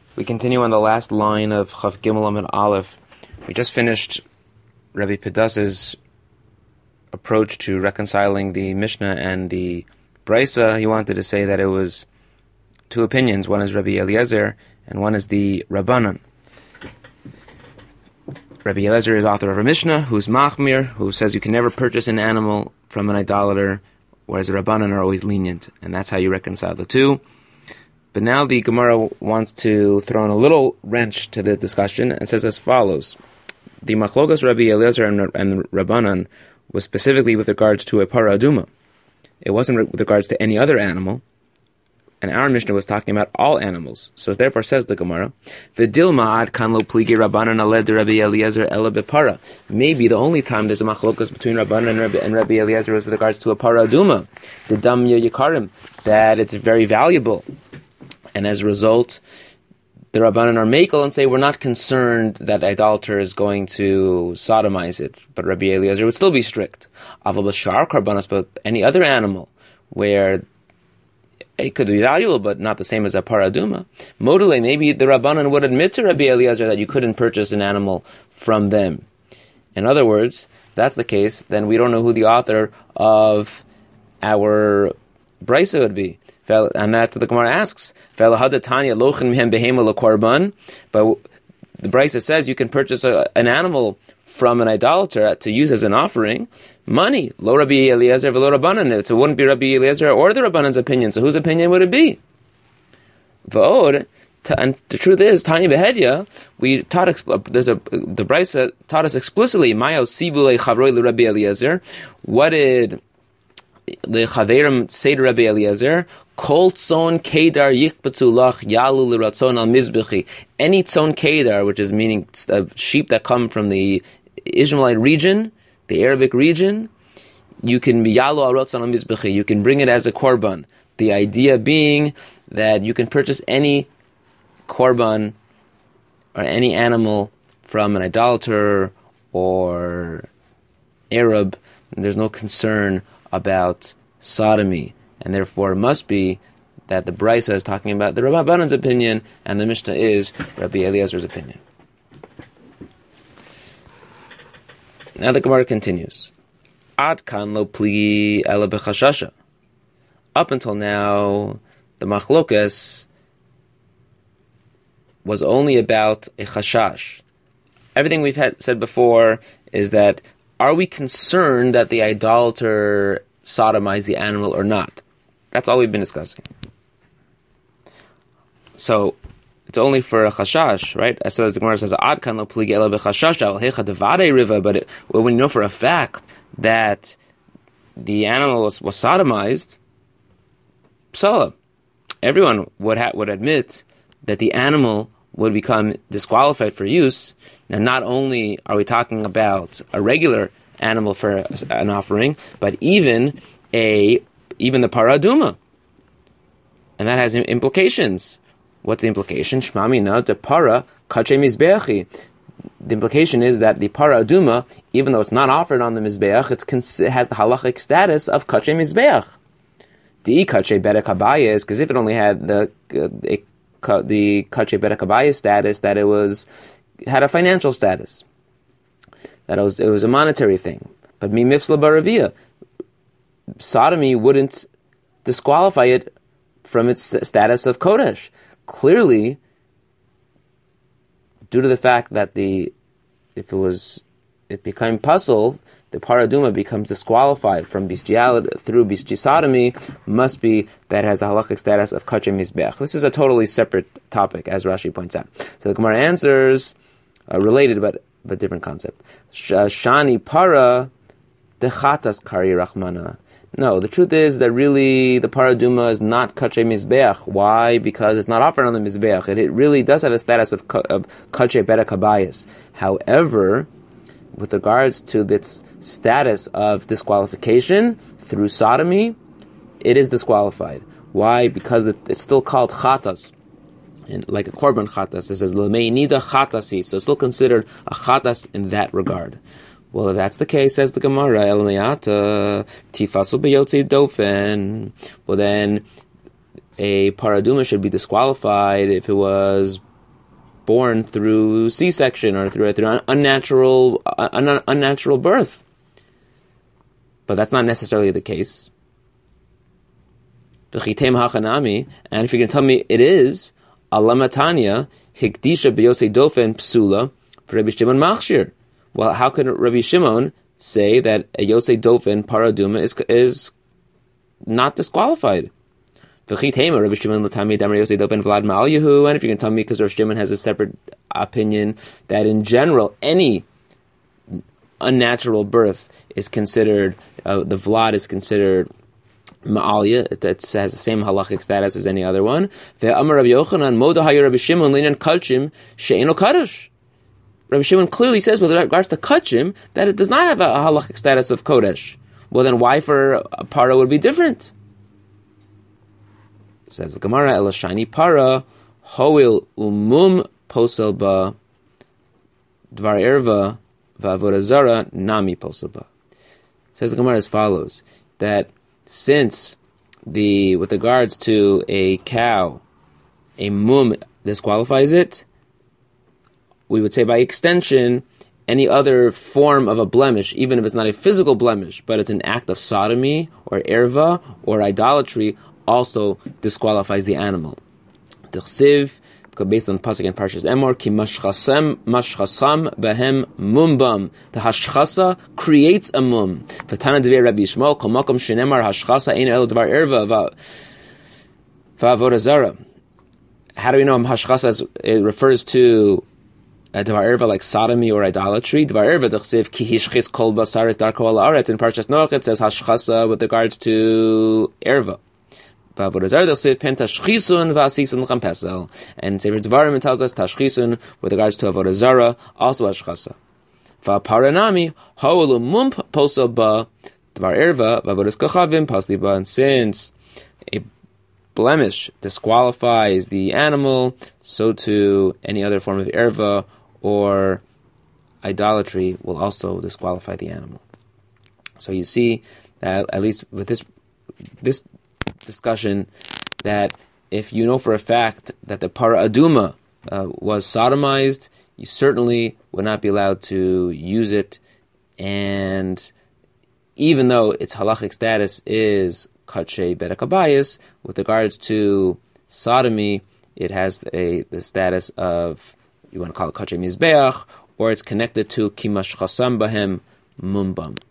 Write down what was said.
We continue on the last line of Chav Gimel Amud Aleph. We just finished Rabbi Pedas's approach to reconciling the Mishnah and the Brisa. He wanted to say that it was two opinions. One is Rabbi Eliezer and one is the Rabbanan. Rabbi Eliezer is author of a Mishnah who's Machmir, who says you can never purchase an animal from an idolater, whereas the Rabbanan are always lenient, and that's how you reconcile the two. But now the Gemara wants to throw in a little wrench to the discussion and says as follows. The Machlokas Rabbi Eliezer and Rabbanan was specifically with regards to a para aduma. It wasn't with regards to any other animal. And our Mishnah was talking about all animals. So therefore says the Gemara, V'dilma ad kan lo pligi Rabbanan aled Rabbi Eliezer ela bepara. Maybe the only time there's a machlokas between Rabbanan and Rabbi Eliezer is with regards to a para aduma, the dam yikarim, that it's very valuable. And as a result, the Rabbanan are makel and say, we're not concerned that idolater is going to sodomize it. But Rabbi Eliezer would still be strict. Aval b'shar karbanas, but any other animal where it could be valuable, but not the same as a paraduma. Module, maybe the Rabbanan would admit to Rabbi Eliezer that you couldn't purchase an animal from them. In other words, if that's the case, then we don't know who the author of our brisa would be. And that the Gemara asks, but the brisa says you can purchase an animal from an idolater to use as an offering, money. Lo Rabbi Eliezer v'lo Rabbanan. So it wouldn't be Rabbi Eliezer or the Rabbanan's opinion. So whose opinion would it be? V'od, and the truth is, Tani Behedya, we taught. The brisa taught us explicitly. Mayo sibule chavroi le Rabbi Eliezer. What did the Chaverim say to Rabbi Eliezer? Kol tzon kedar yikpatu lach yalu l'ratzon al mizbechi. Any tzon kedar, which is meaning sheep that come from the Ishmaelite region, the Arabic region, you can be yalu al ratzon al mizbechi. You can bring it as a korban. The idea being that you can purchase any korban or any animal from an idolater or Arab. And there's no concern about sodomy, and therefore it must be that the Brisa is talking about the Rabbanan's opinion, and the Mishnah is Rabbi Eliezer's opinion. Now the Gemara continues. Ad kan lo pli ela b'chashasha. Up until now, the machlokas was only about a chashash. Everything we've said before is that, are we concerned that the idolater sodomized the animal or not? That's all we've been discussing. So it's only for a chashash, right? So as the Gemara says, "Ad kan lo pligi ela b'chashash al hecha devadei riva." But when you know for a fact that the animal was sodomized, psala, everyone would admit that the animal would become disqualified for use. Now, not only are we talking about a regular animal for an offering, but even the paraduma, and that has implications. What's the implication? Shmamina de para kache mizbeachi. The implication is that the paraduma, even though it's not offered on the mizbeach, it has the halachic status of kache mizbeach. The kache bedek habaya is because if it only had the kache bedek habaya status, that it had a financial status, that it was a monetary thing. But mi mifsla baravia, sodomy wouldn't disqualify it from its status of kodesh. Clearly, due to the fact that it became puzzle, the paraduma becomes disqualified from bestiality through besti sodomy, must be that it has the halachic status of kache mizbech. This is a totally separate topic, as Rashi points out. So the Gemara answers, related but different concept. Shani para dechatas kari rachmana. No, the truth is that really the paraduma is not kache mizbeach. Why? Because it's not offered on the mizbeach. It really does have a status of kache bedek habayis. However, with regards to its status of disqualification through sodomy, it is disqualified. Why? Because it's still called chatas. And like a korban chatas, it says l'meinida chatasi, so it's still considered a chatas in that regard. Well, if that's the case, says the Gemara, El Me'ata, Tifasu B'yotzi Dofen. Well, then a paraduma should be disqualified if it was born through C-section or through unnatural birth. But that's not necessarily the case. And if you're going to tell me it is, Alamatanya, Hikdisha B'Yosei Dofen Psula, for Rabbi Shimon Machshir. Well, how could Rabbi Shimon say that a Yosei Dofen Paraduma is not disqualified? And if you're going to tell me because Rabbi Shimon has a separate opinion that in general any unnatural birth is considered, the vlad is considered ma'aliyah, it has the same halachic status as any other one. Rabbi Shimon clearly says with regards to kachim that it does not have a halachic status of kodesh. Well, then why for a para would be different? Says the Gemara, Elashani para hoil posel ba dvar erva v'avodah zara nami posel ba. Says the Gemara as follows, that since with regards to a cow, a mum disqualifies it, we would say by extension, any other form of a blemish, even if it's not a physical blemish, but it's an act of sodomy or erva or idolatry, also disqualifies the animal. T'chsiv, based on the pasuk in Parshas Emor, ki mashchasam behem mumbam. The hashchasa creates a mum. V'tana devei Rabbi Yishmael, kol makom shenemar hashchasa ein el dvar erva v'avodah zara. How do we know hashchasa it refers to dvar erva like sodomy or idolatry? Dvar erva t'chsiv ki hishchis kol basaris darko al haaretz. In Parshas Noach it says hashchasa with regards to erva. And Sefer Devarim it tells us tashchisun with regards to avodah zara, also hashchasa. V'paranami ha'olu mump posa ba dvar erva v'avodas kachavim pasli ba. And since a blemish disqualifies the animal, so too any other form of erva or idolatry will also disqualify the animal. So you see that at least with this discussion, that if you know for a fact that the para aduma was sodomized, you certainly would not be allowed to use it, and even though its halachic status is katshe bedek habayis, with regards to sodomy, it has the status of, you want to call it katshe mizbeach, or it's connected to kimash chasam bahem mumbam.